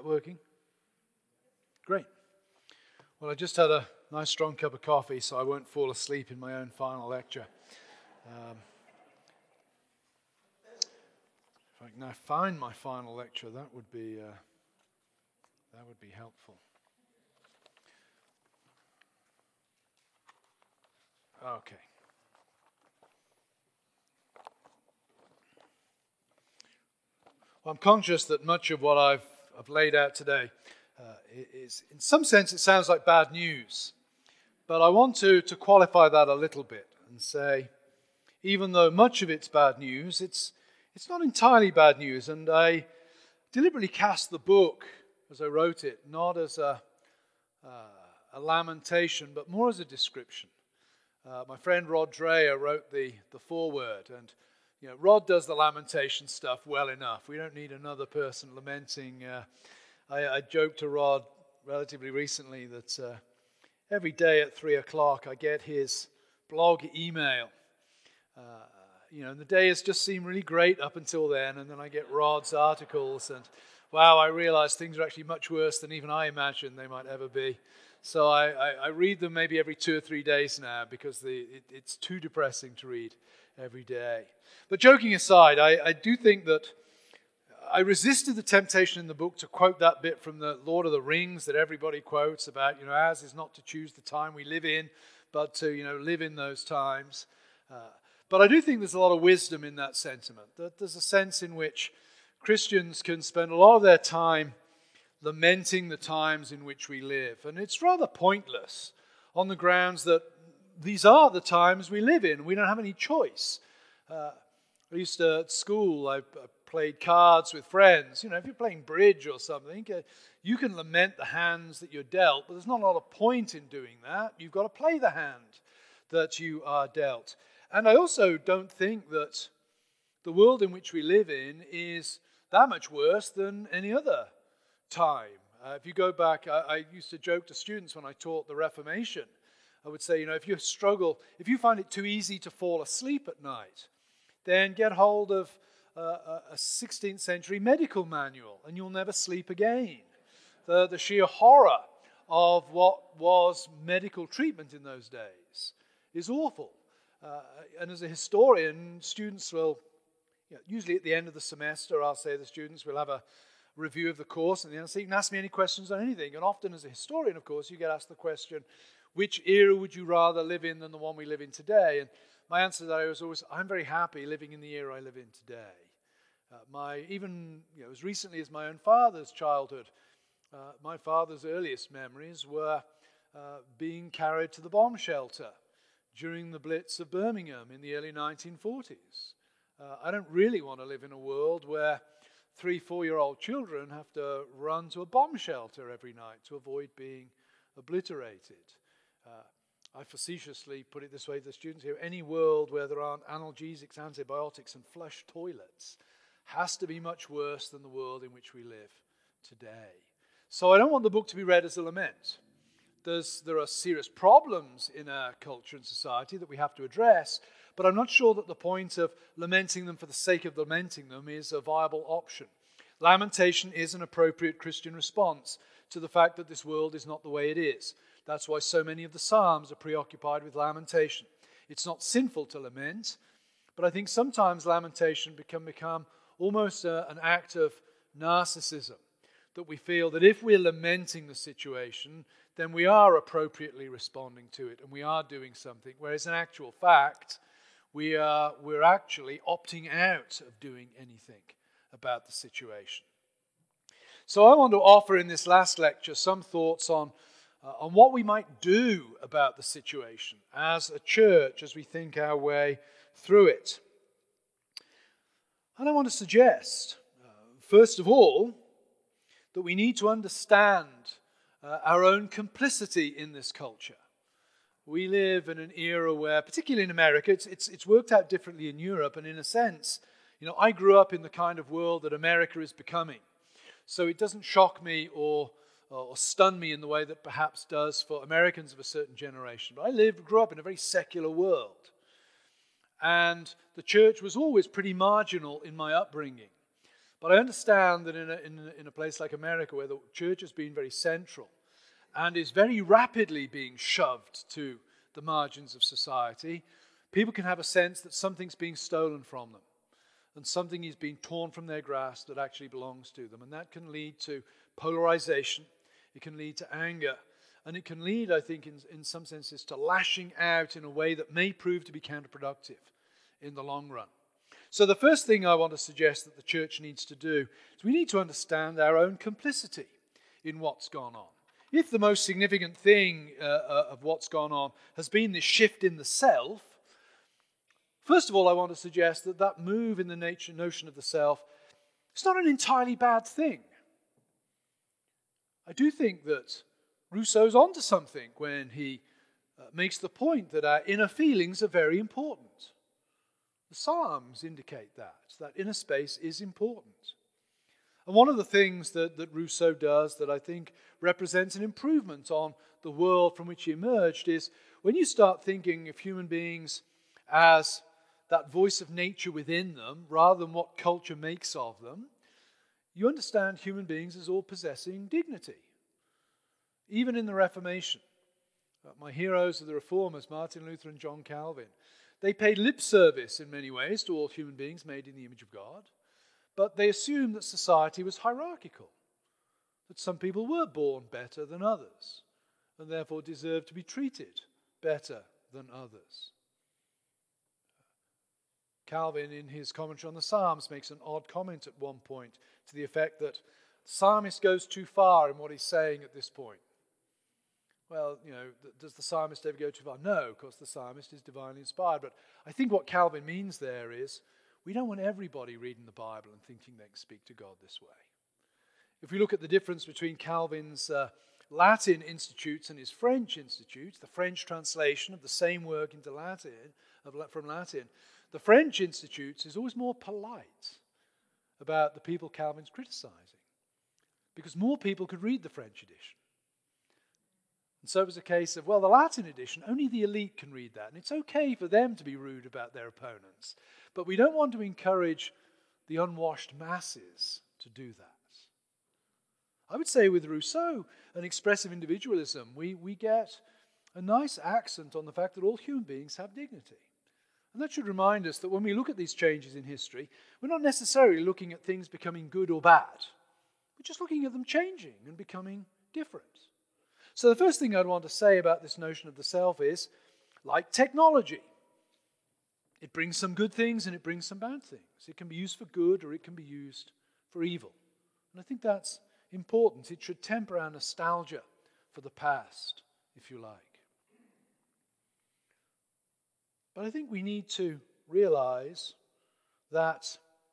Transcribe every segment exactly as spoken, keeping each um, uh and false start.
working? Great. Well, I just had a nice strong cup of coffee, so I won't fall asleep in my own final lecture. Um, if I can now find my final lecture, that would be uh, that would be helpful. Okay. Well, I'm conscious that much of what I've, I've laid out today uh, is, in some sense, it sounds like bad news. But I want to, to qualify that a little bit and say, even though much of it's bad news, it's it's not entirely bad news. And I deliberately cast the book, as I wrote it, not as a, uh, a lamentation, but more as a description. Uh, my friend Rod Dreher wrote the, the foreword, and you know, Rod does the lamentation stuff well enough. We don't need another person lamenting. Uh, I, I joked to Rod relatively recently that uh, every day at three o'clock I get his blog email. Uh, you know, and the day has just seemed really great up until then, and then I get Rod's articles, and wow, I realize things are actually much worse than even I imagined they might ever be. So I, I, I read them maybe every two or three days now because the, it, it's too depressing to read every day. But joking aside, I, I do think that I resisted the temptation in the book to quote that bit from the Lord of the Rings that everybody quotes about, you know, ours is not to choose the time we live in, but to, you know, live in those times. Uh, but I do think there's a lot of wisdom in that sentiment. That there's a sense in which Christians can spend a lot of their time lamenting the times in which we live. And it's rather pointless on the grounds that these are the times we live in. We don't have any choice. Uh, I used to, at school, I, I played cards with friends. You know, if you're playing bridge or something, uh, you can lament the hands that you're dealt, but there's not a lot of point in doing that. You've got to play the hand that you are dealt. And I also don't think that the world in which we live in is that much worse than any other time. Uh, if you go back, I, I used to joke to students when I taught the Reformation. I would say, you know, if you struggle, if you find it too easy to fall asleep at night, then get hold of uh, a sixteenth century medical manual and you'll never sleep again. The, the sheer horror of what was medical treatment in those days is awful. Uh, and as a historian, students will, you know, usually at the end of the semester, I'll say to the students, we'll have a review of the course, and then so you can ask me any questions on anything. And often as a historian, of course, you get asked the question, which era would you rather live in than the one we live in today? And my answer to that was always, I'm very happy living in the era I live in today. Uh, my even you know, as recently as my own father's childhood, uh, my father's earliest memories were uh, being carried to the bomb shelter during the Blitz of Birmingham in the early nineteen forties. Uh, I don't really want to live in a world where three, four-year-old children have to run to a bomb shelter every night to avoid being obliterated. Uh, I facetiously put it this way to the students here, any world where there aren't analgesics, antibiotics, and flush toilets has to be much worse than the world in which we live today. So I don't want the book to be read as a lament. There's, there are serious problems in our culture and society that we have to address, but I'm not sure that the point of lamenting them for the sake of lamenting them is a viable option. Lamentation is an appropriate Christian response to the fact that this world is not the way it is. That's why so many of the Psalms are preoccupied with lamentation. It's not sinful to lament, but I think sometimes lamentation can become almost a, an act of narcissism, that we feel that if we're lamenting the situation, then we are appropriately responding to it and we are doing something, whereas in actual fact, we are, we're actually opting out of doing anything about the situation. So I want to offer in this last lecture some thoughts on, uh, on what we might do about the situation as a church as we think our way through it. And I want to suggest, uh, first of all, that we need to understand uh, our own complicity in this culture. We live in an era where, particularly in America, it's, it's, it's worked out differently in Europe, and in a sense, you know, I grew up in the kind of world that America is becoming. So it doesn't shock me or, or stun me in the way that perhaps does for Americans of a certain generation. But I lived, grew up in a very secular world. And the church was always pretty marginal in my upbringing. But I understand that in a, in a, in a place like America, where the church has been very central and is very rapidly being shoved to the margins of society, people can have a sense that something's being stolen from them and something is being torn from their grasp that actually belongs to them. And that can lead to polarization, it can lead to anger, and it can lead, I think, in, in some senses, to lashing out in a way that may prove to be counterproductive in the long run. So the first thing I want to suggest that the church needs to do is we need to understand our own complicity in what's gone on. If the most significant thing uh, uh, of what's gone on has been this shift in the self, first of all, I want to suggest that that move in the nature, notion of the self is not an entirely bad thing. I do think that Rousseau's onto something when he uh, makes the point that our inner feelings are very important. The Psalms indicate that, that inner space is important. And one of the things that, that Rousseau does that I think represents an improvement on the world from which he emerged is when you start thinking of human beings as that voice of nature within them, rather than what culture makes of them, you understand human beings as all possessing dignity. Even in the Reformation, my heroes of the Reformers, Martin Luther and John Calvin, they paid lip service in many ways to all human beings made in the image of God, but they assumed that society was hierarchical, that some people were born better than others, and therefore deserved to be treated better than others. Calvin, in his commentary on the Psalms, makes an odd comment at one point to the effect that the psalmist goes too far in what he's saying at this point. Well, you know, does the psalmist ever go too far? No, of course the psalmist is divinely inspired. But I think what Calvin means there is we don't want everybody reading the Bible and thinking they can speak to God this way. If we look at the difference between Calvin's uh, Latin institutes and his French institutes, the French translation of the same work into Latin, of, from Latin, the French institutes is always more polite about the people Calvin's criticizing, because more people could read the French edition. And so it was a case of, well, the Latin edition, only the elite can read that. And it's okay for them to be rude about their opponents. But we don't want to encourage the unwashed masses to do that. I would say with Rousseau and expressive individualism, we, we get a nice accent on the fact that all human beings have dignity. And that should remind us that when we look at these changes in history, we're not necessarily looking at things becoming good or bad. We're just looking at them changing and becoming different. So the first thing I'd want to say about this notion of the self is, like technology, it brings some good things and it brings some bad things. It can be used for good or it can be used for evil. And I think that's important. It should temper our nostalgia for the past, if you like. But I think we need to realize that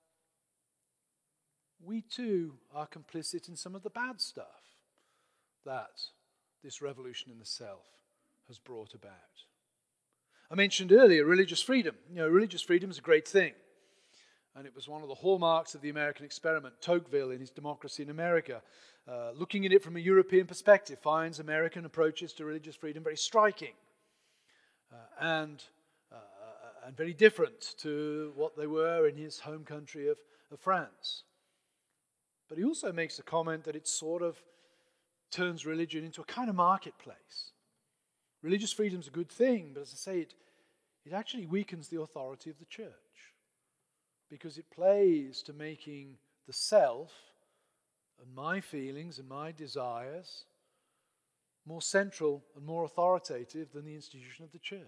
we too are complicit in some of the bad stuff that this revolution in the self has brought about. I mentioned earlier religious freedom. You know, religious freedom is a great thing. And it was one of the hallmarks of the American experiment. Tocqueville, in his Democracy in America, uh, looking at it from a European perspective, finds American approaches to religious freedom very striking uh, and, uh, and very different to what they were in his home country of, of France. But he also makes a comment that it sort of turns religion into a kind of marketplace. Religious freedom is a good thing, but as I say, it, it actually weakens the authority of the church because it plays to making the self and my feelings and my desires more central and more authoritative than the institution of the church.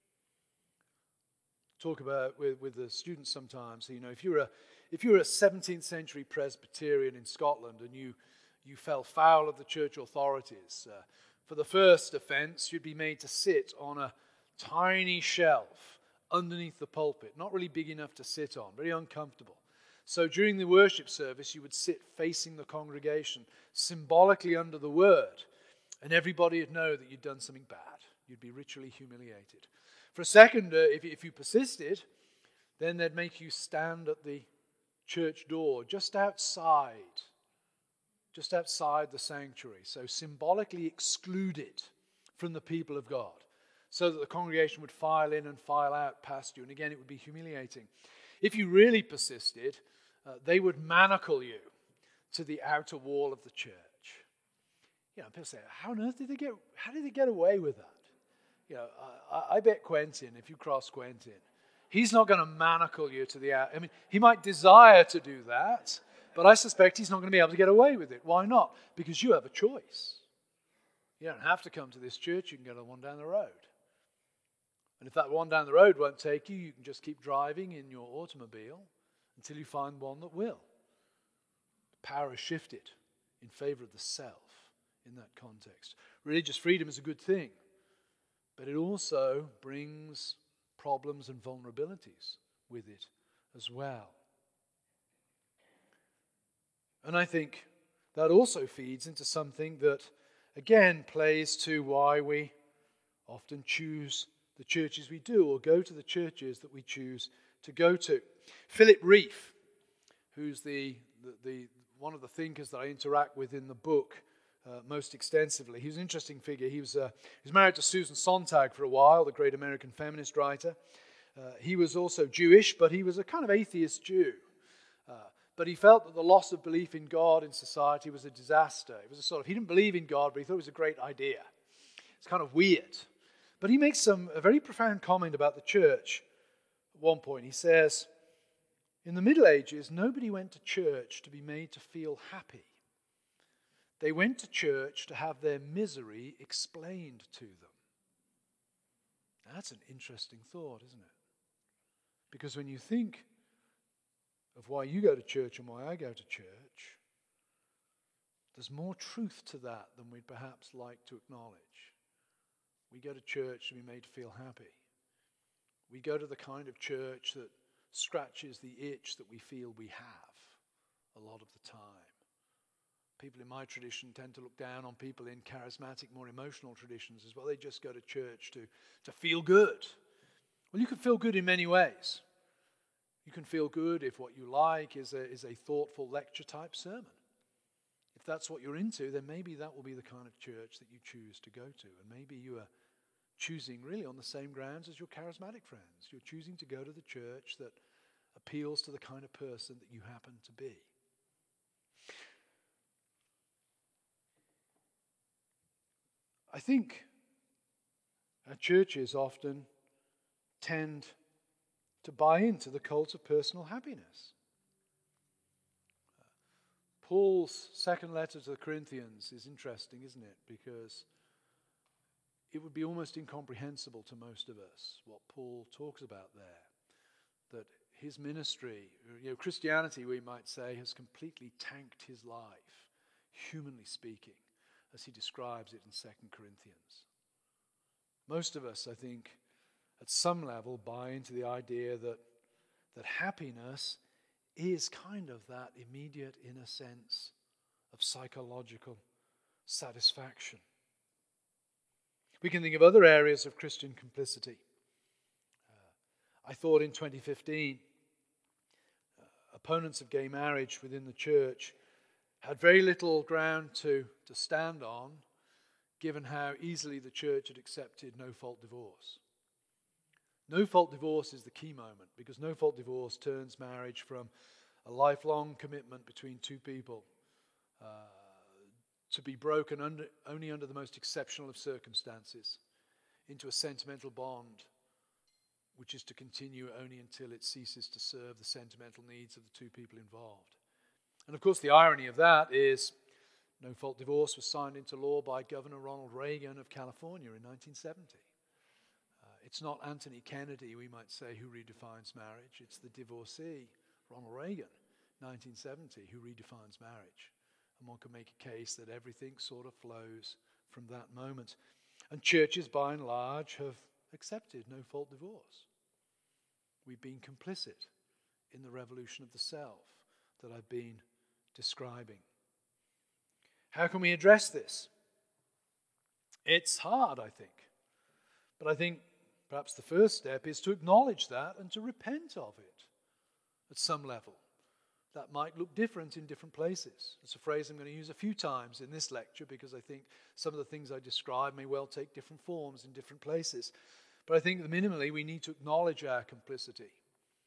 Talk about with, with the students sometimes, you know, if you're a if you're a seventeenth century Presbyterian in Scotland and you you fell foul of the church authorities, uh, for the first offense, you'd be made to sit on a tiny shelf underneath the pulpit, not really big enough to sit on, very uncomfortable. So during the worship service, you would sit facing the congregation, symbolically under the word, and everybody would know that you'd done something bad. You'd be ritually humiliated. For a second, uh, if, if you persisted, then they'd make you stand at the church door, just outside, just outside the sanctuary, so symbolically excluded from the people of God, so that the congregation would file in and file out past you, and again it would be humiliating. If you really persisted, uh, they would manacle you to the outer wall of the church. You know, people say, how on earth did they get, how did they get away with that? You know, I, I bet Quentin, if you cross Quentin, he's not going to manacle you to the out. I mean, he might desire to do that, but I suspect he's not going to be able to get away with it. Why not? Because you have a choice. You don't have to come to this church. You can go to the one down the road. And if that one down the road won't take you, you can just keep driving in your automobile until you find one that will. The power is shifted in favor of the self in that context. Religious freedom is a good thing, but it also brings problems and vulnerabilities with it as well. And I think that also feeds into something that, again, plays to why we often choose the churches we do, or go to the churches that we choose to go to. Philip Reef, who's the, the, the one of the thinkers that I interact with in the book uh, most extensively, he was an interesting figure. He was, uh, he was married to Susan Sontag for a while, the great American feminist writer. Uh, he was also Jewish, but he was a kind of atheist Jew. Uh, but he felt that the loss of belief in God in society was a disaster. It was a sort of, he didn't believe in God, but he thought it was a great idea. It's kind of weird. But he makes some a very profound comment about the church. At one point, he says, in the Middle Ages, nobody went to church to be made to feel happy. They went to church to have their misery explained to them. Now, that's an interesting thought, isn't it? Because when you think of why you go to church and why I go to church, there's more truth to that than we'd perhaps like to acknowledge. We go to church to be made to feel happy. We go to the kind of church that scratches the itch that we feel we have a lot of the time. People in my tradition tend to look down on people in charismatic, more emotional traditions as well. They just go to church to, to feel good. Well, you can feel good in many ways. You can feel good if what you like is a, is a thoughtful lecture-type sermon. If that's what you're into, then maybe that will be the kind of church that you choose to go to. And maybe you are choosing really on the same grounds as your charismatic friends. You're choosing to go to the church that appeals to the kind of person that you happen to be. I think our churches often tend to buy into the cult of personal happiness. Paul's second letter to the Corinthians is interesting, isn't it? Because it would be almost incomprehensible to most of us what Paul talks about there. That his ministry, you know, Christianity, we might say, has completely tanked his life, humanly speaking, as he describes it in Second Corinthians. Most of us, I think, at some level buy into the idea that, that happiness is kind of that immediate inner sense of psychological satisfaction. We can think of other areas of Christian complicity. Uh, I thought in twenty fifteen, uh, opponents of gay marriage within the church had very little ground to, to stand on, given how easily the church had accepted no-fault divorce. No-fault divorce is the key moment, because no-fault divorce turns marriage from a lifelong commitment between two people uh, to be broken under, only under the most exceptional of circumstances into a sentimental bond which is to continue only until it ceases to serve the sentimental needs of the two people involved. And of course the irony of that is no-fault divorce was signed into law by Governor Ronald Reagan of California in nineteen seventy. It's not Anthony Kennedy, we might say, who redefines marriage. It's the divorcee, Ronald Reagan, nineteen seventy, who redefines marriage. And one can make a case that everything sort of flows from that moment. And churches, by and large, have accepted no-fault divorce. We've been complicit in the revolution of the self that I've been describing. How can we address this? It's hard, I think. But I think perhaps the first step is to acknowledge that and to repent of it at some level. That might look different in different places. It's a phrase I'm going to use a few times in this lecture because I think some of the things I describe may well take different forms in different places. But I think that minimally we need to acknowledge our complicity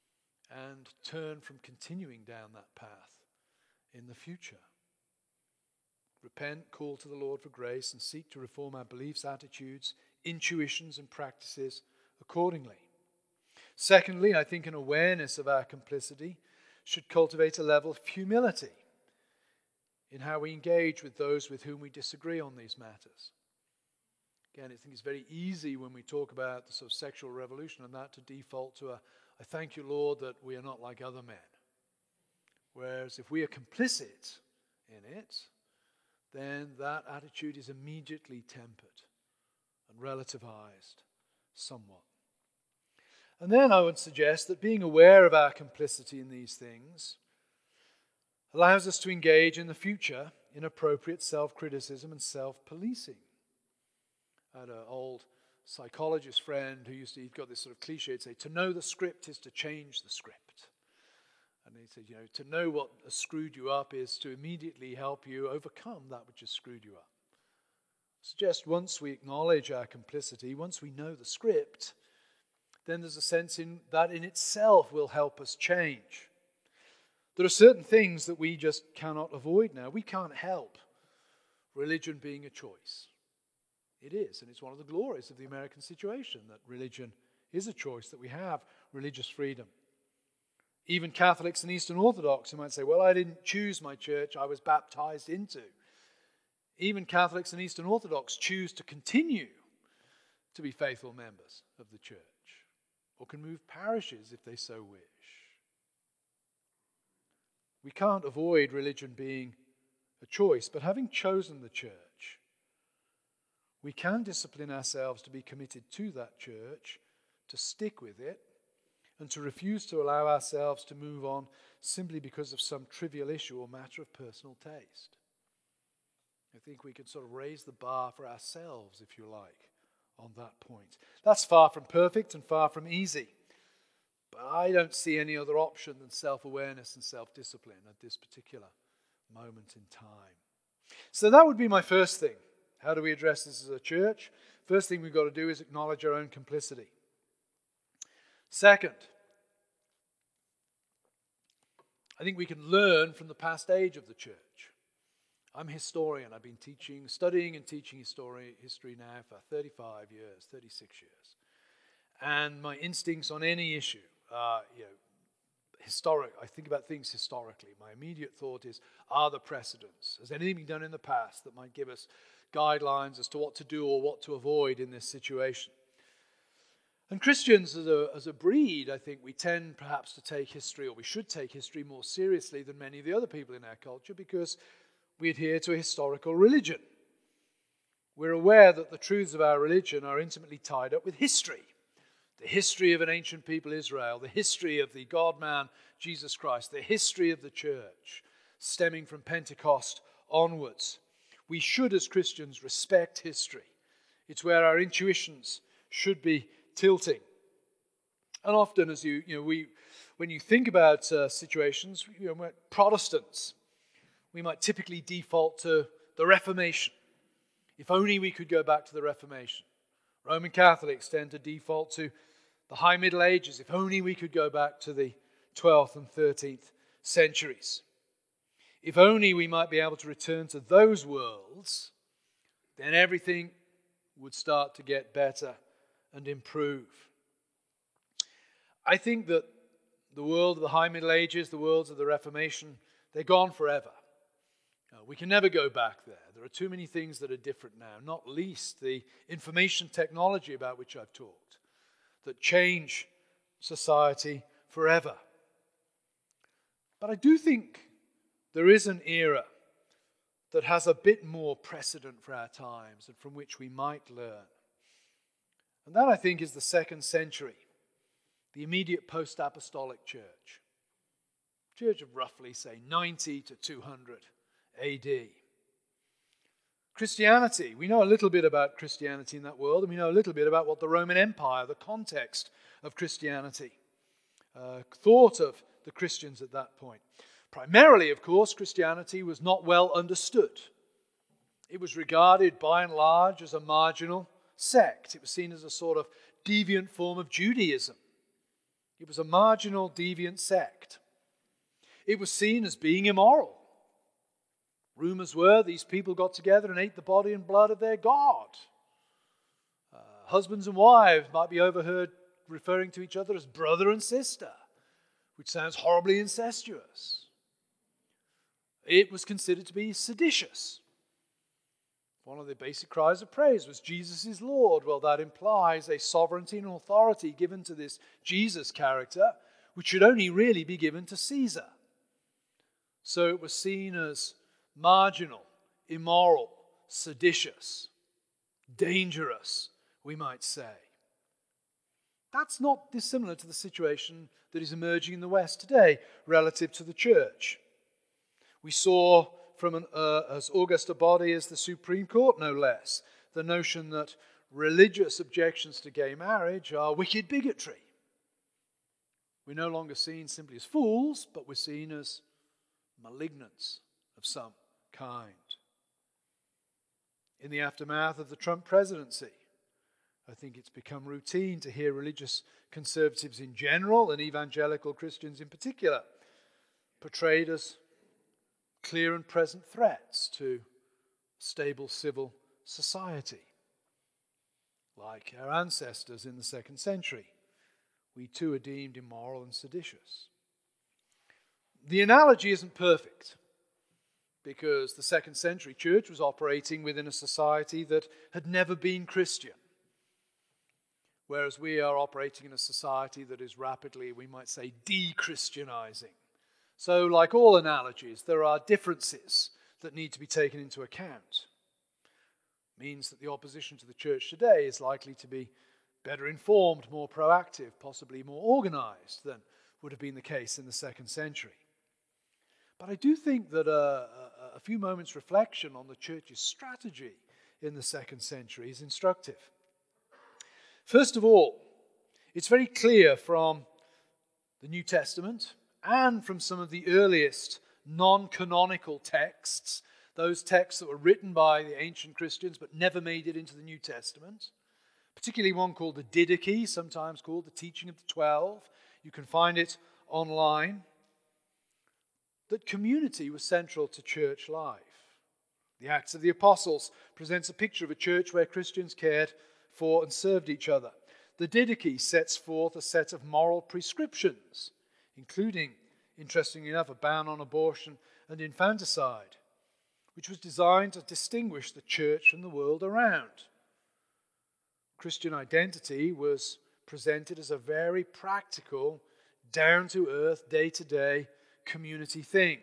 and turn from continuing down that path in the future. Repent, call to the Lord for grace, and seek to reform our beliefs, attitudes, intuitions, and practices accordingly. Secondly, I think an awareness of our complicity should cultivate a level of humility in how we engage with those with whom we disagree on these matters. Again, I think it's very easy when we talk about the sort of sexual revolution and that to default to a, I thank you, Lord, that we are not like other men. Whereas if we are complicit in it, then that attitude is immediately tempered and relativized somewhat. And then I would suggest that being aware of our complicity in these things allows us to engage in the future in appropriate self-criticism and self-policing. I had an old psychologist friend who used to, he'd got this sort of cliche, he'd say, to know the script is to change the script. And he said, you know, to know what has screwed you up is to immediately help you overcome that which has screwed you up. I suggest once we acknowledge our complicity, once we know the script, then there's a sense in that in itself will help us change. There are certain things that we just cannot avoid now. We can't help religion being a choice. It is, and it's one of the glories of the American situation that religion is a choice, that we have religious freedom. Even Catholics and Eastern Orthodox who might say, well, I didn't choose my church, I was baptized into. Even Catholics and Eastern Orthodox choose to continue to be faithful members of the church, or can move parishes if they so wish. We can't avoid religion being a choice, but having chosen the church, we can discipline ourselves to be committed to that church, to stick with it, and to refuse to allow ourselves to move on simply because of some trivial issue or matter of personal taste. I think we can sort of raise the bar for ourselves, if you like, on that point. That's far from perfect and far from easy. But I don't see any other option than self-awareness and self-discipline at this particular moment in time. So that would be my first thing. How do we address this as a church? First thing we've got to do is acknowledge our own complicity. Second, I think we can learn from the past age of the church. I'm a historian. I've been teaching, studying and teaching history, history now for thirty-five years, thirty-six years. And my instincts on any issue are, you know, historic. I think about things historically. My immediate thought is, are there precedents? Has anything been done in the past that might give us guidelines as to what to do or what to avoid in this situation? And Christians as a, as a breed, I think we tend perhaps to take history, or we should take history more seriously than many of the other people in our culture, because we adhere to a historical religion. We're aware that the truths of our religion are intimately tied up with history. The history of an ancient people, Israel, the history of the God-man, Jesus Christ, the history of the church, stemming from Pentecost onwards. We should, as Christians, respect history. It's where our intuitions should be tilting. And often, as you, you know, we, when you think about uh, situations, you know, we're Protestants, we might typically default to the Reformation. If only we could go back to the Reformation. Roman Catholics tend to default to the High Middle Ages. If only we could go back to the twelfth and thirteenth centuries. If only we might be able to return to those worlds, then everything would start to get better and improve. I think that the world of the High Middle Ages, the worlds of the Reformation, they're gone forever. Uh, we can never go back there. There are too many things that are different now, not least the information technology about which I've talked, that change society forever. But I do think there is an era that has a bit more precedent for our times and from which we might learn. And that, I think, is the second century, the immediate post-apostolic church. Church of roughly, say, ninety to two hundred A D. Christianity, we know a little bit about Christianity in that world, and we know a little bit about what the Roman Empire, the context of Christianity, uh, thought of the Christians at that point. Primarily, of course, Christianity was not well understood. It was regarded by and large as a marginal sect. It was seen as a sort of deviant form of Judaism. It was a marginal, deviant sect. It was seen as being immoral. Rumors were these people got together and ate the body and blood of their God. Uh, husbands and wives might be overheard referring to each other as brother and sister, which sounds horribly incestuous. It was considered to be seditious. One of the basic cries of praise was, Jesus is Lord. Well, that implies a sovereignty and authority given to this Jesus character, which should only really be given to Caesar. So it was seen as marginal, immoral, seditious, dangerous, we might say. That's not dissimilar to the situation that is emerging in the West today relative to the church. We saw from an, uh, as august a body as the Supreme Court, no less, the notion that religious objections to gay marriage are wicked bigotry. We're no longer seen simply as fools, but we're seen as malignants of some kind. In the aftermath of the Trump presidency, I think it's become routine to hear religious conservatives in general and evangelical Christians in particular portrayed as clear and present threats to stable civil society. Like our ancestors in the second century, we too are deemed immoral and seditious. The analogy isn't perfect, because the second century church was operating within a society that had never been Christian, whereas we are operating in a society that is rapidly, we might say, de-Christianizing. So, like all analogies, there are differences that need to be taken into account. It means that the opposition to the church today is likely to be better informed, more proactive, possibly more organized than would have been the case in the second century. But I do think that a, a, a few moments' reflection on the church's strategy in the second century is instructive. First of all, it's very clear from the New Testament and from some of the earliest non-canonical texts, those texts that were written by the ancient Christians but never made it into the New Testament, particularly one called the Didache, sometimes called the Teaching of the Twelve. You can find it online. That community was central to church life. The Acts of the Apostles presents a picture of a church where Christians cared for and served each other. The Didache sets forth a set of moral prescriptions, including, interestingly enough, a ban on abortion and infanticide, which was designed to distinguish the church from the world around. Christian identity was presented as a very practical, down-to-earth, day-to-day community thing.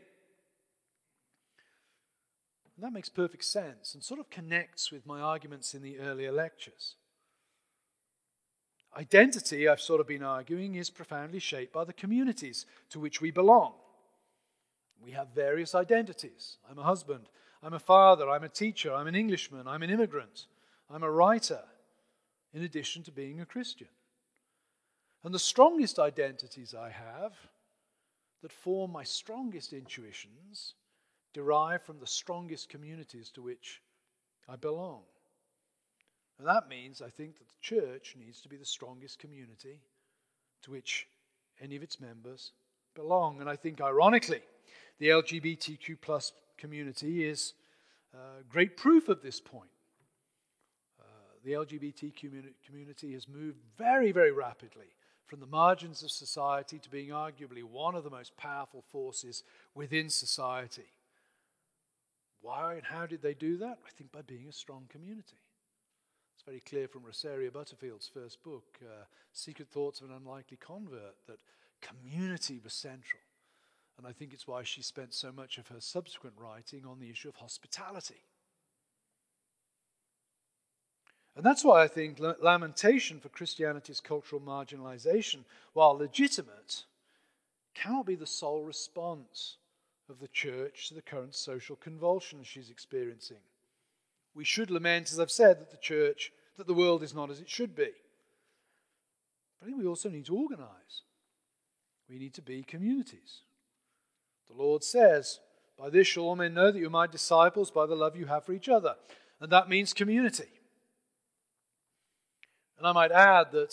And that makes perfect sense and sort of connects with my arguments in the earlier lectures. Identity, I've sort of been arguing, is profoundly shaped by the communities to which we belong. We have various identities. I'm a husband, I'm a father, I'm a teacher, I'm an Englishman, I'm an immigrant, I'm a writer, in addition to being a Christian. And the strongest identities I have, that form my strongest intuitions, derive from the strongest communities to which I belong. And that means, I think, that the church needs to be the strongest community to which any of its members belong. And I think, ironically, the L G B T Q plus community is uh, great proof of this point. Uh, the L G B T Q community has moved very, very rapidly from the margins of society to being arguably one of the most powerful forces within society. Why and how did they do that? I think by being a strong community. It's very clear from Rosaria Butterfield's first book, uh, Secret Thoughts of an Unlikely Convert, that community was central. And I think it's why she spent so much of her subsequent writing on the issue of hospitality. And that's why I think lamentation for Christianity's cultural marginalization, while legitimate, cannot be the sole response of the church to the current social convulsions she's experiencing. We should lament, as I've said, that the church, that the world is not as it should be. But I think we also need to organize. We need to be communities. The Lord says, "By this shall all men know that you are my disciples, by the love you have for each other." And that means community. And I might add that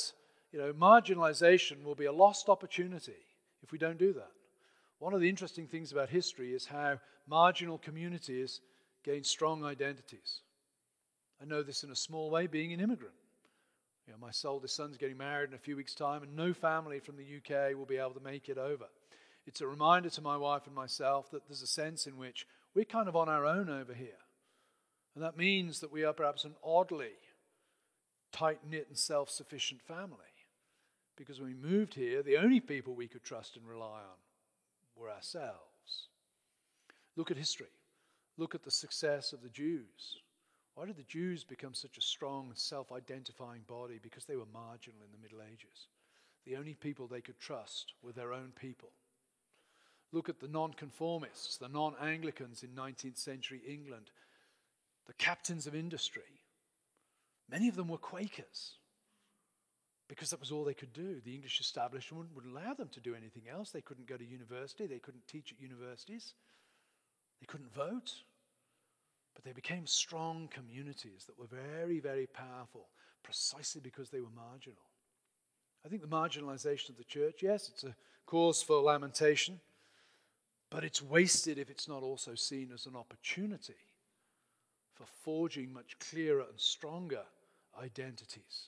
you know, marginalization will be a lost opportunity if we don't do that. One of the interesting things about history is how marginal communities gain strong identities. I know this in a small way, being an immigrant. You know, my oldest son's getting married in a few weeks' time, and no family from the U K will be able to make it over. It's a reminder to my wife and myself that there's a sense in which we're kind of on our own over here. And that means that we are perhaps an oddly tight-knit and self-sufficient family. Because when we moved here, the only people we could trust and rely on were ourselves. Look at history. Look at the success of the Jews. Why did the Jews become such a strong, self-identifying body? Because they were marginal in the Middle Ages. The only people they could trust were their own people. Look at the nonconformists, the non-Anglicans in nineteenth century England, the captains of industry. Many of them were Quakers because that was all they could do. The English establishment wouldn't allow them to do anything else. They couldn't go to university. They couldn't teach at universities. They couldn't vote. But they became strong communities that were very, very powerful precisely because they were marginal. I think the marginalization of the church, yes, it's a cause for lamentation, but it's wasted if it's not also seen as an opportunity for forging much clearer and stronger identities.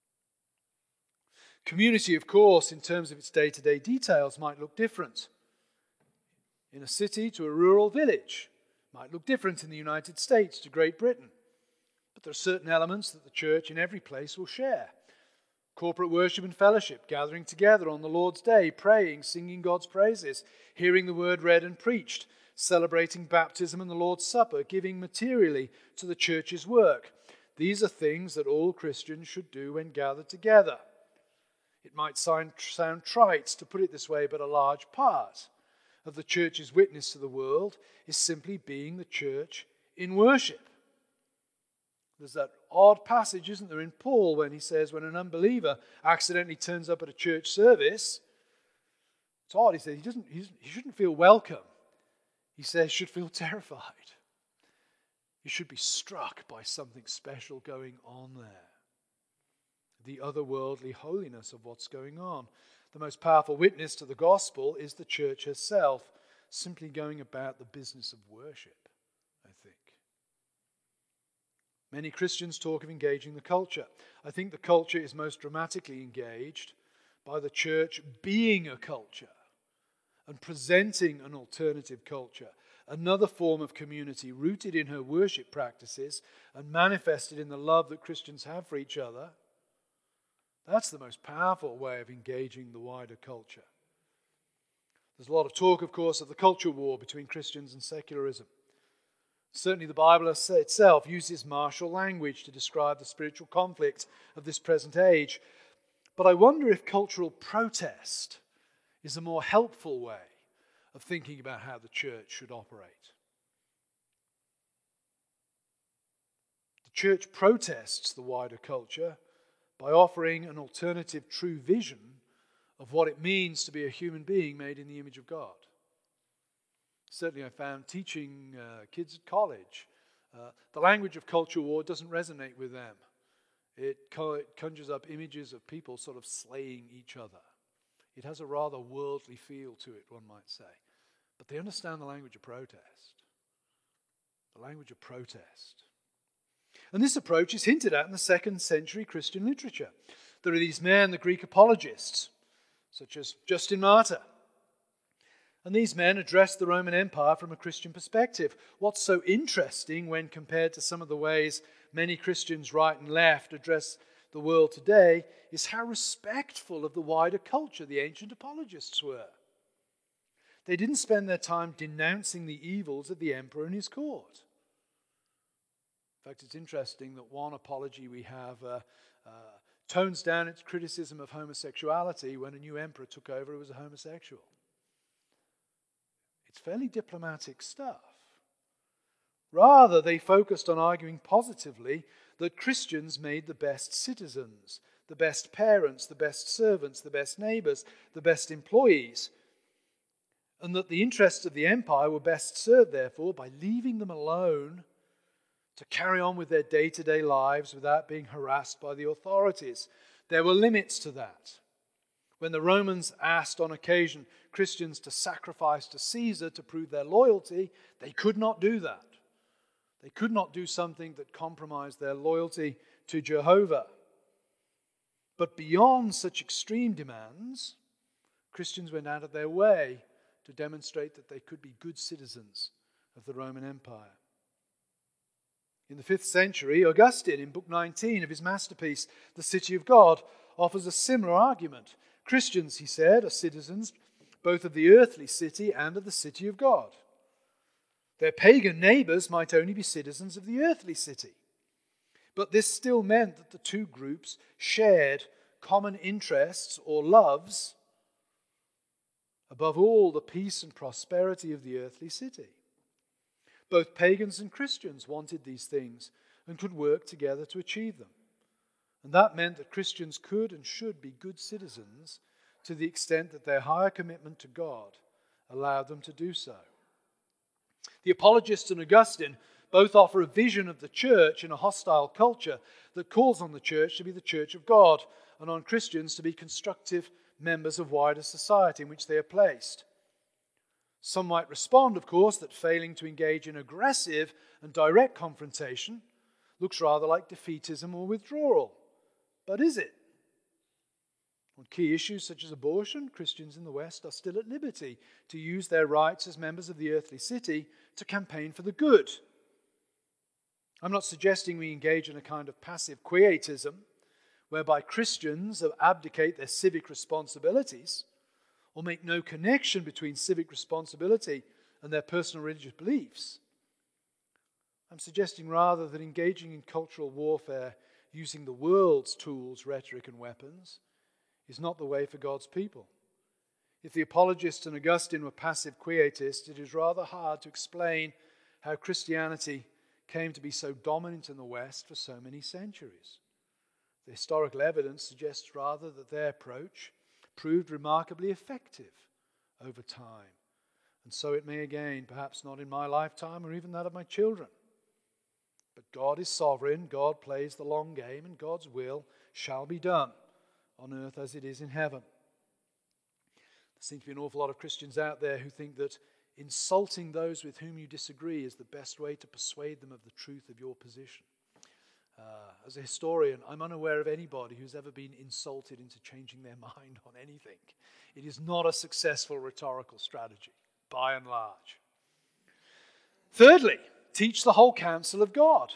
Community, of course, in terms of its day-to-day details, might look different. In a city to a rural village, might look different in the United States to Great Britain. But there are certain elements that the church in every place will share. Corporate worship and fellowship, gathering together on the Lord's Day, praying, singing God's praises, hearing the word read and preached, celebrating baptism and the Lord's Supper, giving materially to the church's work. These are things that all Christians should do when gathered together. It might sound, sound trite to put it this way, but a large part of the church's witness to the world is simply being the church in worship. There's that odd passage, isn't there, in Paul when he says when an unbeliever accidentally turns up at a church service, it's odd, he says he, doesn't, he, he shouldn't feel welcome. He says should feel terrified. He should be struck by something special going on there. The otherworldly holiness of what's going on. The most powerful witness to the gospel is the church herself, simply going about the business of worship, I think. Many Christians talk of engaging the culture. I think the culture is most dramatically engaged by the church being a culture and presenting an alternative culture, another form of community rooted in her worship practices and manifested in the love that Christians have for each other. That's the most powerful way of engaging the wider culture. There's a lot of talk, of course, of the culture war between Christians and secularism. Certainly the Bible itself uses martial language to describe the spiritual conflict of this present age. But I wonder if cultural protest is a more helpful way of thinking about how the church should operate. The church protests the wider culture by offering an alternative true vision of what it means to be a human being made in the image of God. Certainly I found teaching uh, kids at college, uh, the language of culture war doesn't resonate with them. It, co- it conjures up images of people sort of slaying each other. It has a rather worldly feel to it, one might say. But they understand the language of protest. The language of protest. And this approach is hinted at in the second century Christian literature. There are these men, the Greek apologists, such as Justin Martyr. And these men address the Roman Empire from a Christian perspective. What's so interesting when compared to some of the ways many Christians, right and left, address the world today is how respectful of the wider culture the ancient apologists were. They didn't spend their time denouncing the evils of the emperor and his court. In fact, it's interesting that one apology we have uh, uh, tones down its criticism of homosexuality when a new emperor took over who was a homosexual. It's fairly diplomatic stuff. Rather, they focused on arguing positively that Christians made the best citizens, the best parents, the best servants, the best neighbors, the best employees, and that the interests of the empire were best served, therefore, by leaving them alone to carry on with their day-to-day lives without being harassed by the authorities. There were limits to that. When the Romans asked on occasion Christians to sacrifice to Caesar to prove their loyalty, they could not do that. They could not do something that compromised their loyalty to Jehovah. But beyond such extreme demands, Christians went out of their way to demonstrate that they could be good citizens of the Roman Empire. In the fifth century, Augustine, in Book nineteen of his masterpiece, The City of God, offers a similar argument. Christians, he said, are citizens both of the earthly city and of the city of God. Their pagan neighbors might only be citizens of the earthly city. But this still meant that the two groups shared common interests or loves, above all, the peace and prosperity of the earthly city. Both pagans and Christians wanted these things and could work together to achieve them. And that meant that Christians could and should be good citizens to the extent that their higher commitment to God allowed them to do so. The apologists and Augustine both offer a vision of the church in a hostile culture that calls on the church to be the church of God and on Christians to be constructive members of wider society in which they are placed. Some might respond, of course, that failing to engage in aggressive and direct confrontation looks rather like defeatism or withdrawal. But is it? On key issues such as abortion, Christians in the West are still at liberty to use their rights as members of the earthly city to campaign for the good. I'm not suggesting we engage in a kind of passive quietism whereby Christians abdicate their civic responsibilities or make no connection between civic responsibility and their personal religious beliefs. I'm suggesting rather that engaging in cultural warfare using the world's tools, rhetoric, and weapons is not the way for God's people. If the apologists and Augustine were passive quietists, it is rather hard to explain how Christianity came to be so dominant in the West for so many centuries. The historical evidence suggests rather that their approach proved remarkably effective over time. And so it may again, perhaps not in my lifetime or even that of my children. But God is sovereign, God plays the long game, and God's will shall be done on earth as it is in heaven. There seem to be an awful lot of Christians out there who think that insulting those with whom you disagree is the best way to persuade them of the truth of your position. Uh, as a historian, I'm unaware of anybody who's ever been insulted into changing their mind on anything. It is not a successful rhetorical strategy, by and large. Thirdly, teach the whole counsel of God.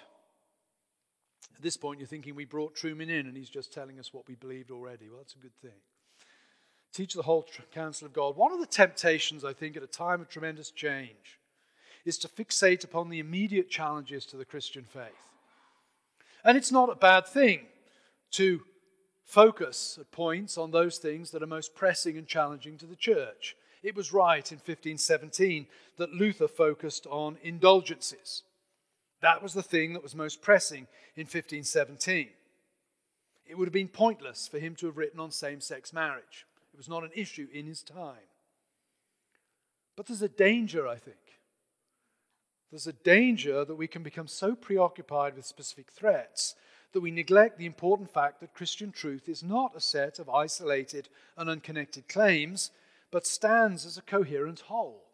At this point, you're thinking we brought Truman in and he's just telling us what we believed already. Well, that's a good thing. Teach the whole tr- counsel of God. One of the temptations, I think, at a time of tremendous change is to fixate upon the immediate challenges to the Christian faith. And it's not a bad thing to focus at points on those things that are most pressing and challenging to the church. It was right in fifteen seventeen that Luther focused on indulgences. That was the thing that was most pressing in fifteen seventeen. It would have been pointless for him to have written on same-sex marriage. It was not an issue in his time. But there's a danger, I think. There's a danger that we can become so preoccupied with specific threats that we neglect the important fact that Christian truth is not a set of isolated and unconnected claims, but stands as a coherent whole.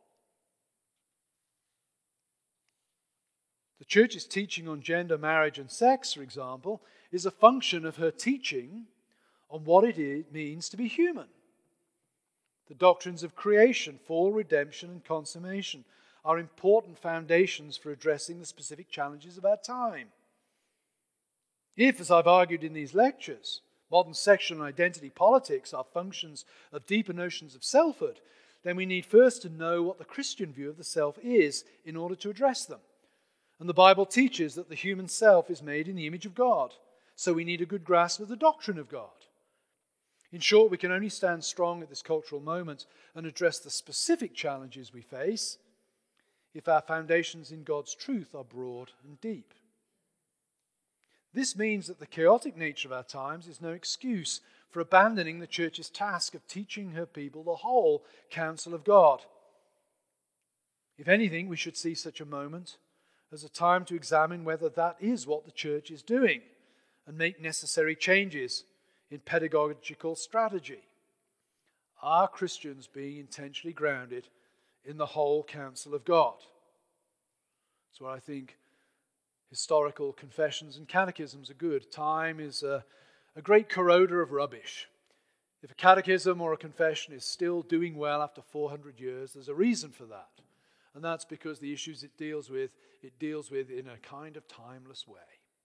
The church's teaching on gender, marriage, and sex, for example, is a function of her teaching on what it is, means to be human. The doctrines of creation, fall, redemption, and consummation are important foundations for addressing the specific challenges of our time. If, as I've argued in these lectures, modern sexual and identity politics are functions of deeper notions of selfhood, then we need first to know what the Christian view of the self is in order to address them. And the Bible teaches that the human self is made in the image of God, so we need a good grasp of the doctrine of God. In short, we can only stand strong at this cultural moment and address the specific challenges we face if our foundations in God's truth are broad and deep. This means that the chaotic nature of our times is no excuse for abandoning the church's task of teaching her people the whole counsel of God. If anything, we should see such a moment as a time to examine whether that is what the church is doing and make necessary changes in pedagogical strategy? Are Christians being intentionally grounded in the whole counsel of God? That's where I think historical confessions and catechisms are good. Time is a, a great corroder of rubbish. If a catechism or a confession is still doing well after four hundred years, there's a reason for that. And that's because the issues it deals with, it deals with in a kind of timeless way.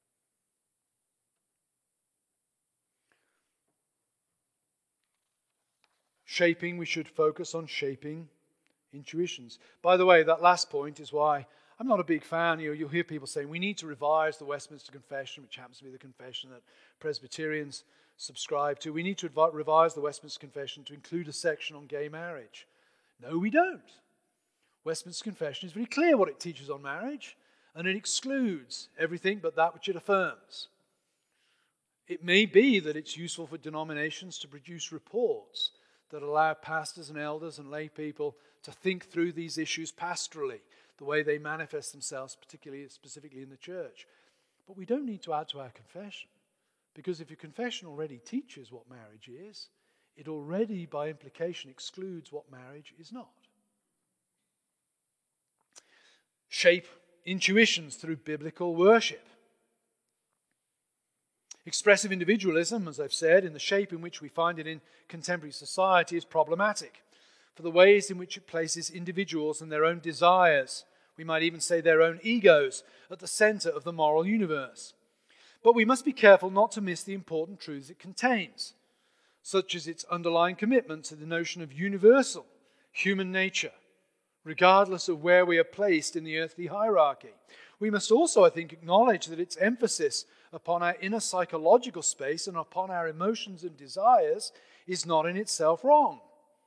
Shaping, we should focus on shaping intuitions. By the way, that last point is why I'm not a big fan. You know, you'll hear people saying we need to revise the Westminster Confession, which happens to be the confession that Presbyterians subscribe to. We need to revise the Westminster Confession to include a section on gay marriage. No, we don't. Westminster Confession is very clear what it teaches on marriage, and it excludes everything but that which it affirms. It may be that it's useful for denominations to produce reports that allow pastors and elders and lay people to think through these issues pastorally, the way they manifest themselves, particularly specifically in the church. But we don't need to add to our confession, because if your confession already teaches what marriage is, it already by implication excludes what marriage is not. Shape intuitions through biblical worship. Expressive individualism, as I've said, in the shape in which we find it in contemporary society, is problematic for the ways in which it places individuals and their own desires, we might even say their own egos, at the center of the moral universe. But we must be careful not to miss the important truths it contains, such as its underlying commitment to the notion of universal human nature, regardless of where we are placed in the earthly hierarchy. We must also, I think, acknowledge that its emphasis upon our inner psychological space and upon our emotions and desires is not in itself wrong.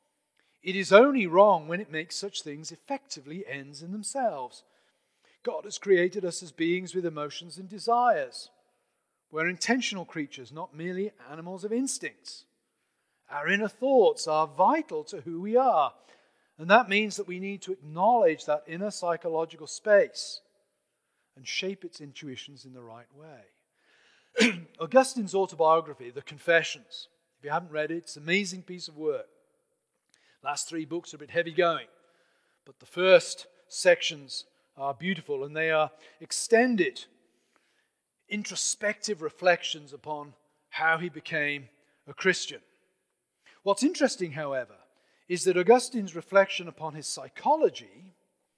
It is only wrong when it makes such things effectively ends in themselves. God has created us as beings with emotions and desires. We're intentional creatures, not merely animals of instincts. Our inner thoughts are vital to who we are, and that means that we need to acknowledge that inner psychological space and shape its intuitions in the right way. Augustine's autobiography, The Confessions, if you haven't read it, it's an amazing piece of work. Last three books are a bit heavy going, but the first sections are beautiful, and they are extended, introspective reflections upon how he became a Christian. What's interesting, however, is that Augustine's reflection upon his psychology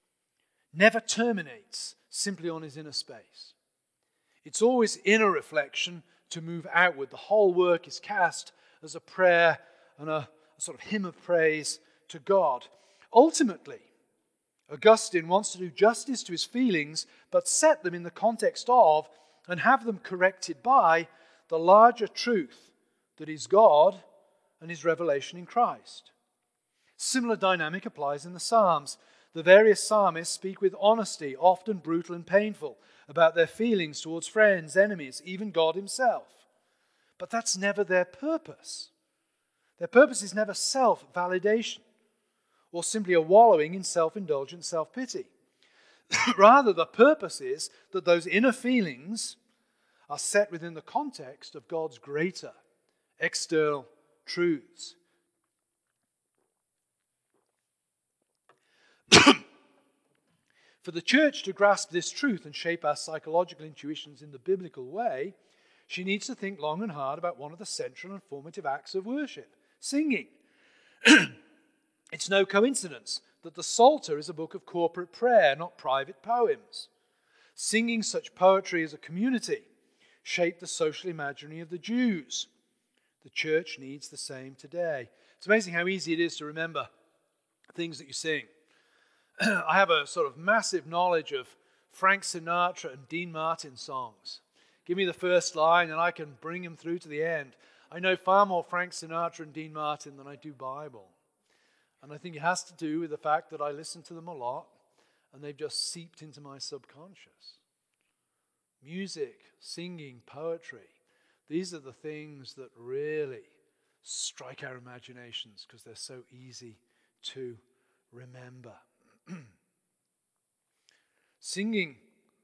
never terminates simply on his inner space. It's always inner reflection to move outward. The whole work is cast as a prayer and a, a sort of hymn of praise to God. Ultimately, Augustine wants to do justice to his feelings, but set them in the context of and have them corrected by the larger truth that is God and his revelation in Christ. Similar dynamic applies in the Psalms. The various psalmists speak with honesty, often brutal and painful, about their feelings towards friends, enemies, even God himself. But that's never their purpose. Their purpose is never self-validation or simply a wallowing in self-indulgent self-pity. Rather, the purpose is that those inner feelings are set within the context of God's greater external truths. For the church to grasp this truth and shape our psychological intuitions in the biblical way, she needs to think long and hard about one of the central and formative acts of worship, singing. It's no coincidence that the Psalter is a book of corporate prayer, not private poems. Singing such poetry as a community shaped the social imaginary of the Jews. The church needs the same today. It's amazing how easy it is to remember things that you sing. I have a sort of massive knowledge of Frank Sinatra and Dean Martin songs. Give me the first line and I can bring them through to the end. I know far more Frank Sinatra and Dean Martin than I do Bible. And I think it has to do with the fact that I listen to them a lot and they've just seeped into my subconscious. Music, singing, poetry, these are the things that really strike our imaginations because they're so easy to remember. Singing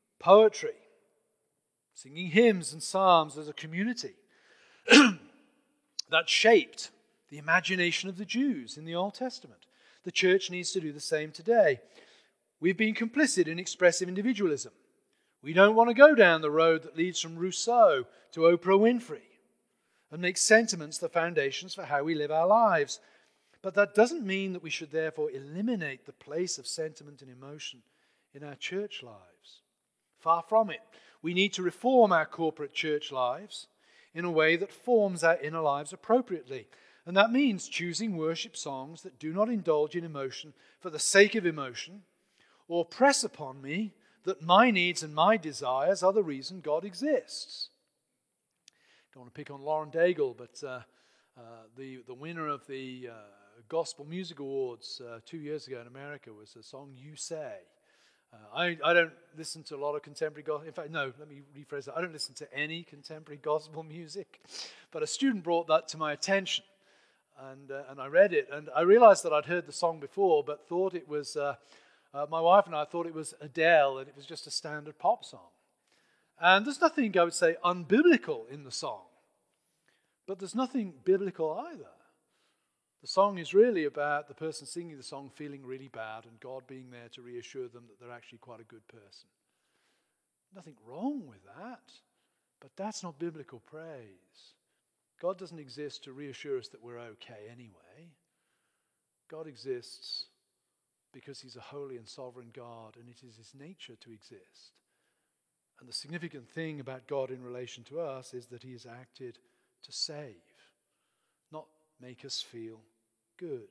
poetry, singing hymns and psalms as a community that shaped the imagination of the Jews in the Old Testament. The church needs to do the same today. We've been complicit in expressive individualism. We don't want to go down the road that leads from Rousseau to Oprah Winfrey and make sentiments the foundations for how we live our lives. But that doesn't mean that we should therefore eliminate the place of sentiment and emotion in our church lives. Far from it. We need to reform our corporate church lives in a way that forms our inner lives appropriately. And that means choosing worship songs that do not indulge in emotion for the sake of emotion or press upon me that my needs and my desires are the reason God exists. Don't want to pick on Lauren Daigle, but uh, uh, the, the winner of the uh, Gospel Music Awards uh, two years ago in America was the song You Say. Uh, I, I don't listen to a lot of contemporary gospel. In fact, no, let me rephrase that. I don't listen to any contemporary gospel music. But a student brought that to my attention, and uh, and I read it, and I realized that I'd heard the song before, but thought it was, uh, uh, my wife and I thought it was Adele, and it was just a standard pop song. And there's nothing, I would say, unbiblical in the song, but there's nothing biblical either. The song is really about the person singing the song feeling really bad and God being there to reassure them that they're actually quite a good person. Nothing wrong with that, but that's not biblical praise. God doesn't exist to reassure us that we're okay anyway. God exists because he's a holy and sovereign God, and it is his nature to exist. And the significant thing about God in relation to us is that he has acted to save, not make us feel good.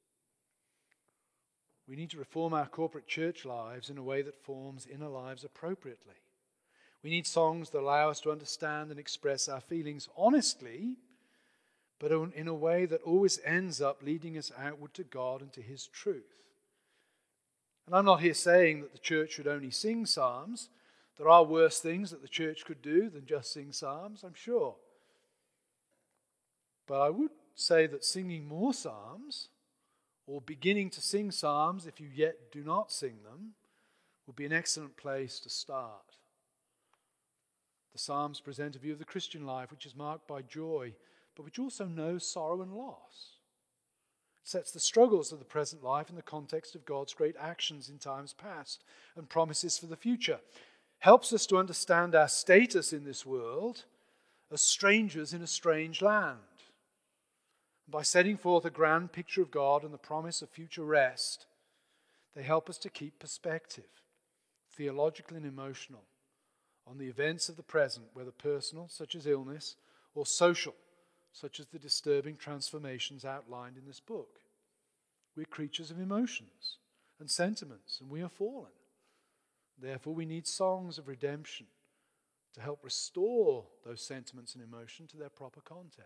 We need to reform our corporate church lives in a way that forms inner lives appropriately. We need songs that allow us to understand and express our feelings honestly, but in a way that always ends up leading us outward to God and to his truth. And I'm not here saying that the church should only sing psalms. There are worse things that the church could do than just sing psalms, I'm sure. But I would say that singing more psalms, or beginning to sing psalms if you yet do not sing them, would be an excellent place to start. The psalms present a view of the Christian life which is marked by joy, but which also knows sorrow and loss. It sets the struggles of the present life in the context of God's great actions in times past and promises for the future. Helps us to understand our status in this world as strangers in a strange land. By setting forth a grand picture of God and the promise of future rest, they help us to keep perspective, theological and emotional, on the events of the present, whether personal, such as illness, or social, such as the disturbing transformations outlined in this book. We're creatures of emotions and sentiments, and we are fallen. Therefore, we need songs of redemption to help restore those sentiments and emotion to their proper context.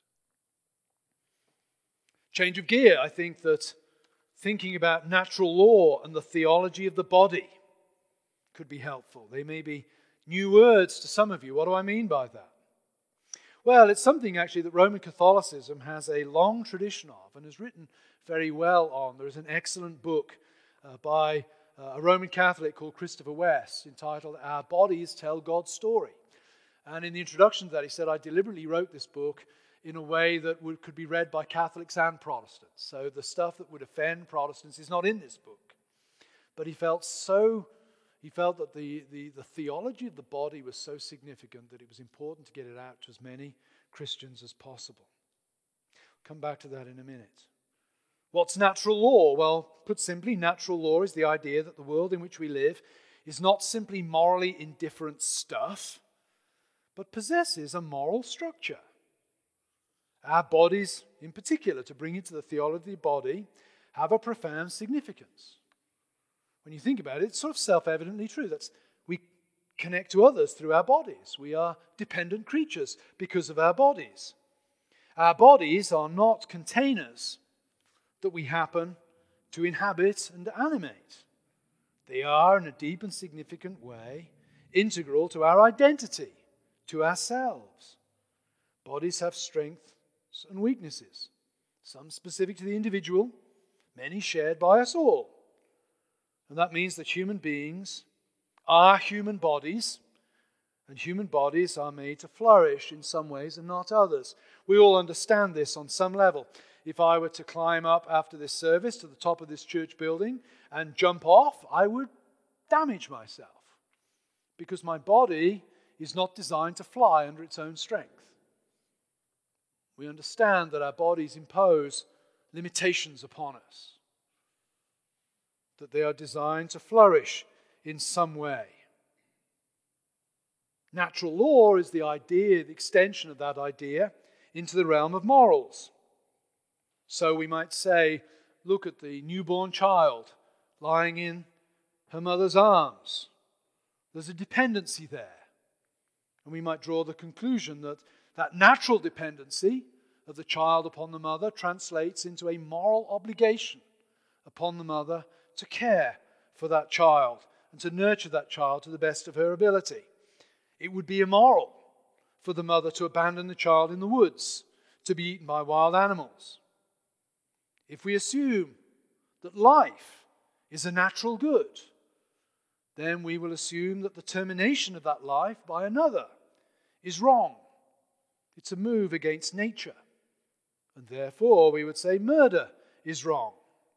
Change of gear, I think that thinking about natural law and the theology of the body could be helpful. They may be new words to some of you. What do I mean by that? Well, it's something actually that Roman Catholicism has a long tradition of and is written very well on. There is an excellent book uh, by uh, a Roman Catholic called Christopher West entitled Our Bodies Tell God's Story. And in the introduction to that, he said, I deliberately wrote this book in a way that would, could be read by Catholics and Protestants. So the stuff that would offend Protestants is not in this book. But he felt so, he felt that the, the, the theology of the body was so significant that it was important to get it out to as many Christians as possible. I'll come back to that in a minute. What's natural law? Well, put simply, natural law is the idea that the world in which we live is not simply morally indifferent stuff, but possesses a moral structure. Our bodies, in particular, to bring it to the theology of the body, have a profound significance. When you think about it, it's sort of self-evidently true. That's, we connect to others through our bodies. We are dependent creatures because of our bodies. Our bodies are not containers that we happen to inhabit and animate. They are, in a deep and significant way, integral to our identity, to ourselves. Bodies have strengths and weaknesses, some specific to the individual, many shared by us all. And that means that human beings are human bodies, And human bodies are made to flourish in some ways and not others. We all understand this on some level. If I were to climb up after this service to the top of this church building and jump off, I would damage myself because my body is not designed to fly under its own strength. We understand that our bodies impose limitations upon us, that they are designed to flourish in some way. Natural law is the idea, the extension of that idea into the realm of morals. So we might say, look at the newborn child lying in her mother's arms. There's a dependency there. And we might draw the conclusion that that natural dependency of the child upon the mother translates into a moral obligation upon the mother to care for that child and to nurture that child to the best of her ability. It would be immoral for the mother to abandon the child in the woods to be eaten by wild animals. If we assume that life is a natural good, then we will assume that the termination of that life by another is wrong. It's a move against nature. And therefore, we would say murder is wrong.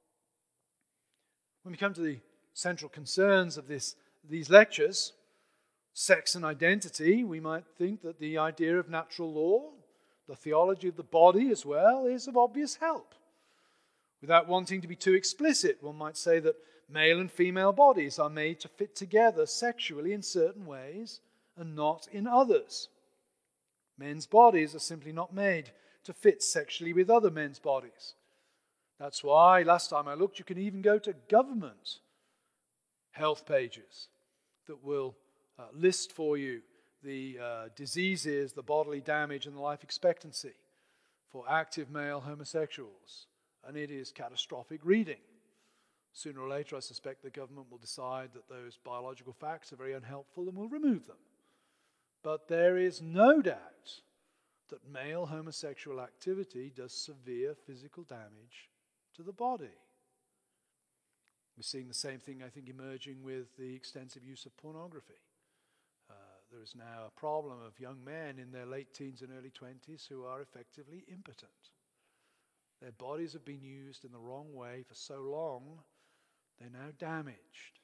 When we come to the central concerns of this, these lectures, sex and identity, we might think that the idea of natural law, the theology of the body as well, is of obvious help. Without wanting to be too explicit, one might say that male and female bodies are made to fit together sexually in certain ways and not in others. Men's bodies are simply not made to fit sexually with other men's bodies. That's why, last time I looked, you can even go to government health pages that will uh, list for you the uh, diseases, the bodily damage, and the life expectancy for active male homosexuals. And it is catastrophic reading. Sooner or later, I suspect the government will decide that those biological facts are very unhelpful and will remove them. But there is no doubt that male homosexual activity does severe physical damage to the body. We're seeing the same thing, I think, emerging with the extensive use of pornography. Uh, there is now a problem of young men in their late teens and early twenties who are effectively impotent. Their bodies have been used in the wrong way for so long, they're now damaged.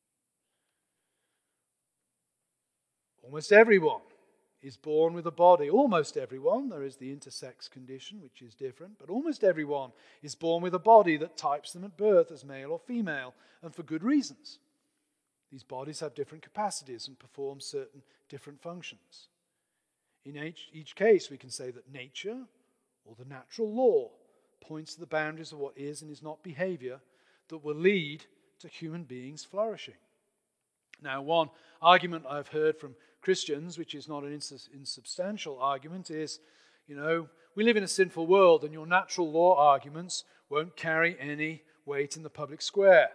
Almost everyone is born with a body. Almost everyone. There is the intersex condition, which is different, but almost everyone is born with a body that types them at birth as male or female, and for good reasons. These bodies have different capacities and perform certain different functions. In each, each case, we can say that nature, or the natural law, points to the boundaries of what is and is not behavior that will lead to human beings flourishing. Now, one argument I've heard from Christians, which is not an ins- insubstantial argument, is, you know, we live in a sinful world and your natural law arguments won't carry any weight in the public square.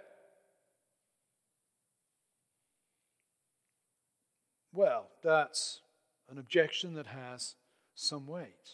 Well, that's an objection that has some weight.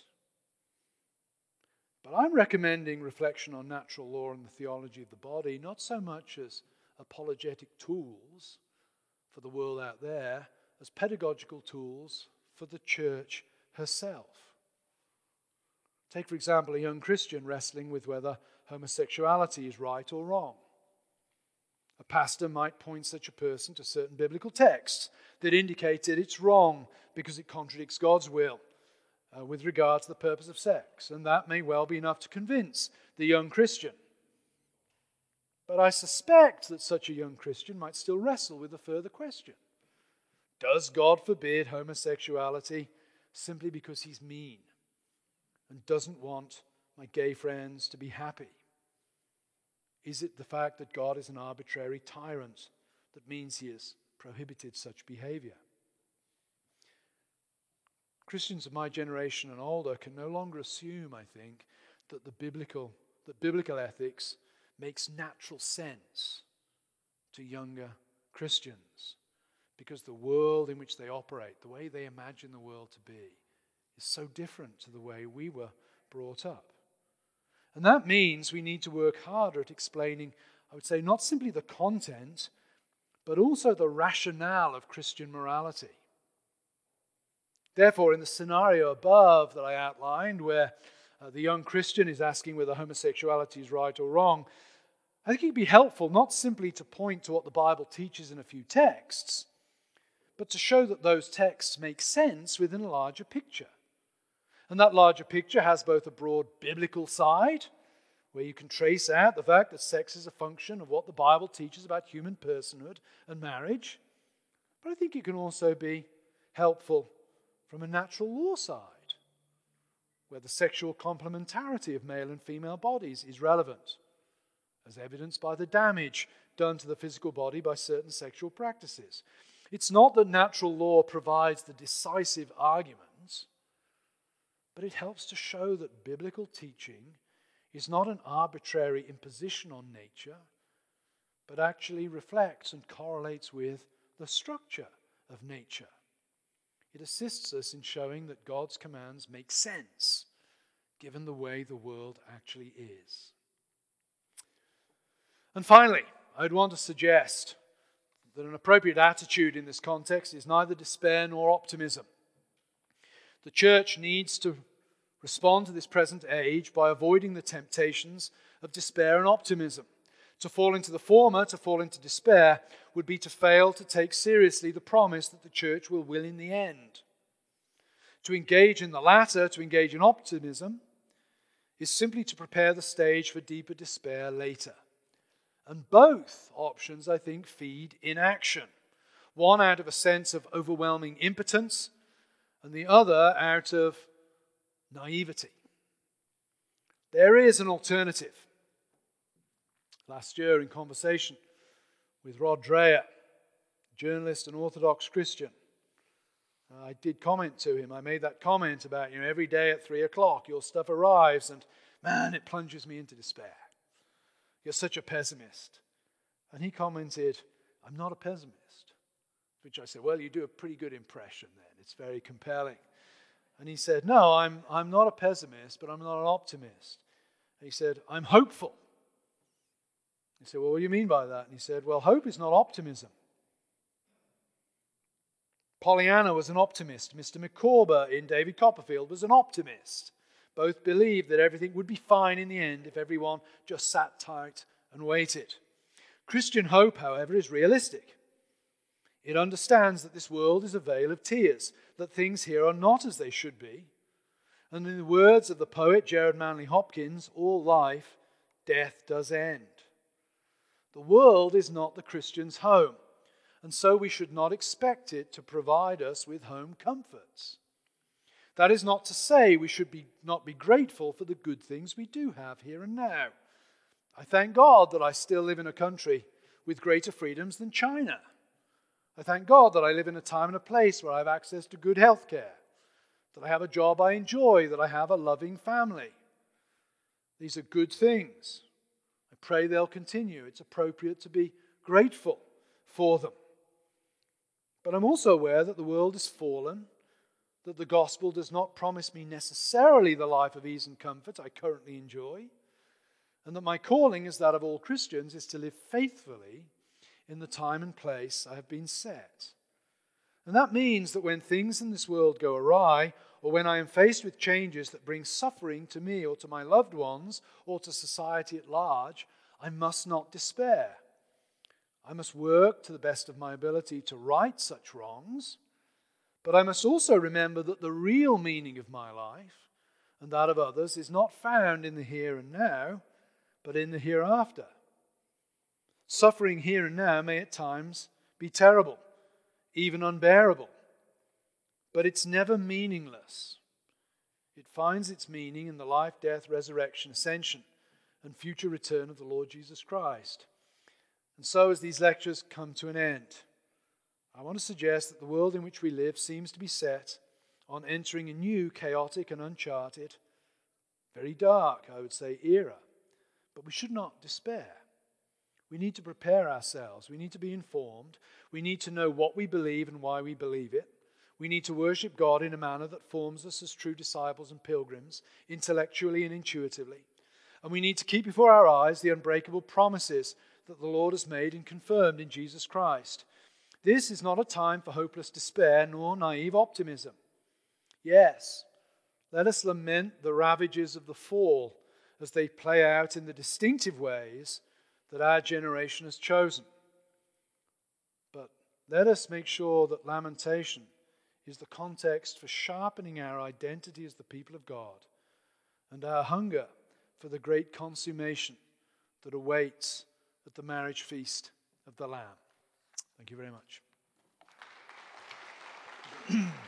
But I'm recommending reflection on natural law and the theology of the body, not so much as apologetic tools for the world out there, as pedagogical tools for the church herself. Take, for example, a young Christian wrestling with whether homosexuality is right or wrong. A pastor might point such a person to certain biblical texts that indicate that it's wrong because it contradicts God's will uh, with regard to the purpose of sex. And that may well be enough to convince the young Christian. But I suspect that such a young Christian might still wrestle with a further question. Does God forbid homosexuality simply because he's mean and doesn't want my gay friends to be happy? Is it the fact that God is an arbitrary tyrant that means he has prohibited such behavior? Christians of my generation and older can no longer assume, I think, that the biblical that biblical ethics makes natural sense to younger Christians, because the world in which they operate, the way they imagine the world to be, is so different to the way we were brought up. And that means we need to work harder at explaining, I would say, not simply the content, but also the rationale of Christian morality. Therefore, in the scenario above that I outlined, where uh, the young Christian is asking whether homosexuality is right or wrong, I think it'd be helpful not simply to point to what the Bible teaches in a few texts, but to show that those texts make sense within a larger picture. And that larger picture has both a broad biblical side, where you can trace out the fact that sex is a function of what the Bible teaches about human personhood and marriage, but I think it can also be helpful from a natural law side, where the sexual complementarity of male and female bodies is relevant, as evidenced by the damage done to the physical body by certain sexual practices. It's not that natural law provides the decisive arguments, but it helps to show that biblical teaching is not an arbitrary imposition on nature, but actually reflects and correlates with the structure of nature. It assists us in showing that God's commands make sense, given the way the world actually is. And finally, I'd want to suggest that an appropriate attitude in this context is neither despair nor optimism. The church needs to respond to this present age by avoiding the temptations of despair and optimism. To fall into the former, to fall into despair, would be to fail to take seriously the promise that the church will win in the end. To engage in the latter, to engage in optimism, is simply to prepare the stage for deeper despair later. And both options, I think, feed inaction. One out of a sense of overwhelming impotence, and the other out of naivety. There is an alternative. Last year, in conversation with Rod Dreher, journalist and Orthodox Christian, I did comment to him. I made that comment about, you know, every day at three o'clock your stuff arrives and, man, it plunges me into despair. You're such a pessimist. And he commented, I'm not a pessimist. Which I said, well, you do a pretty good impression then. It's very compelling. And he said, no, I'm, I'm not a pessimist, but I'm not an optimist. And he said, I'm hopeful. He said, well, what do you mean by that? And he said, well, hope is not optimism. Pollyanna was an optimist. Mister McCorber in David Copperfield was an optimist. Both believed that everything would be fine in the end if everyone just sat tight and waited. Christian hope, however, is realistic. It understands that this world is a vale of tears, that things here are not as they should be. And in the words of the poet Gerard Manley Hopkins, all life, death does end. The world is not the Christian's home, and so we should not expect it to provide us with home comforts. That is not to say we should be, not be grateful for the good things we do have here and now. I thank God that I still live in a country with greater freedoms than China. I thank God that I live in a time and a place where I have access to good health care, that I have a job I enjoy, that I have a loving family. These are good things. I pray they'll continue. It's appropriate to be grateful for them. But I'm also aware that the world is fallen, that the gospel does not promise me necessarily the life of ease and comfort I currently enjoy, and that my calling, as that of all Christians, is to live faithfully in the time and place I have been set. And that means that when things in this world go awry, or when I am faced with changes that bring suffering to me or to my loved ones or to society at large, I must not despair. I must work to the best of my ability to right such wrongs, but I must also remember that the real meaning of my life and that of others is not found in the here and now, but in the hereafter. Suffering here and now may at times be terrible, even unbearable, but it's never meaningless. It finds its meaning in the life, death, resurrection, ascension, and future return of the Lord Jesus Christ. And so as these lectures come to an end, I want to suggest that the world in which we live seems to be set on entering a new, chaotic and uncharted, very dark, I would say, era. But we should not despair. We need to prepare ourselves. We need to be informed. We need to know what we believe and why we believe it. We need to worship God in a manner that forms us as true disciples and pilgrims, intellectually and intuitively. And we need to keep before our eyes the unbreakable promises that the Lord has made and confirmed in Jesus Christ. This is not a time for hopeless despair nor naive optimism. Yes, let us lament the ravages of the fall as they play out in the distinctive ways that our generation has chosen. But let us make sure that lamentation is the context for sharpening our identity as the people of God and our hunger for the great consummation that awaits at the marriage feast of the Lamb. Thank you very much.